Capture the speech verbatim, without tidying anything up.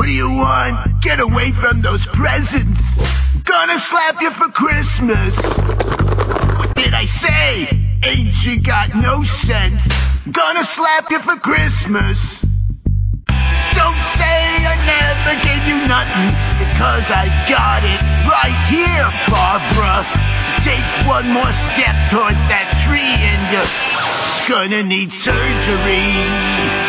do you want? Get away from those presents. Gonna slap you for Christmas. What did I say? Ain't you got no sense? Gonna slap you for Christmas. Don't say I never gave you nothing, because I got it right here, Barbara. Take one more step towards that tree and you're gonna need surgery.